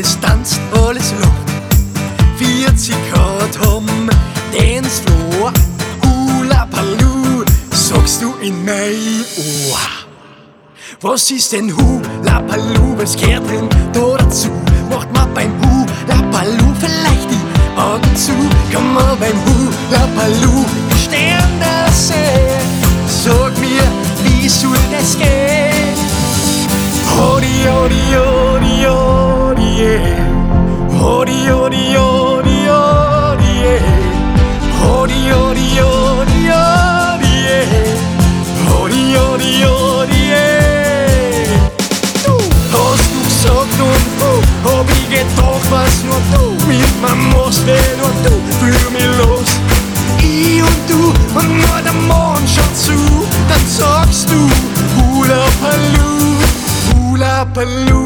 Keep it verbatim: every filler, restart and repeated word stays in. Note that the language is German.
alles tanzt, alles lacht. vierzig Grad haben Dancefloor. Hula Baloo, sagst du in mein Ohr. Was ist denn Hula Baloo, was gehört denn da dazu? Macht man beim Hula Baloo vielleicht die Augen zu? Kann man beim Hula Baloo die Sterne sehen? Sag mir, wie soll das gehen? Hodi, hodi, hodi, hodi, yeah. Hodi, hodi, hodi, hodi, yeah. Hodi, hodi, hodi, hodi, yeah. Hodi, hodi, hodi, yeah. Du hast du gesagt und oh, hab ich gedacht, was nur du mit mir machst, wenn nur du für mich los. Ich und du und nur der Mond schaut zu, dann sagst du Hula Baloo, Hula Baloo.